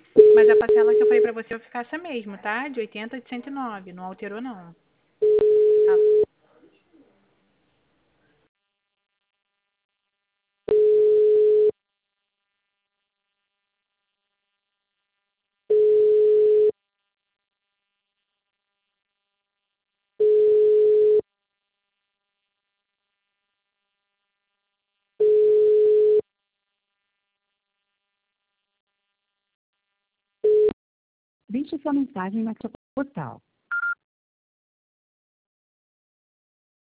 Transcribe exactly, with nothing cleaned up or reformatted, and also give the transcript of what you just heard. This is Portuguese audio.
Mas a parcela que eu falei pra você vai ficar essa mesmo, tá? De oitenta e de cento e nove, não alterou não. Tá. Deixe sua mensagem na sua portal.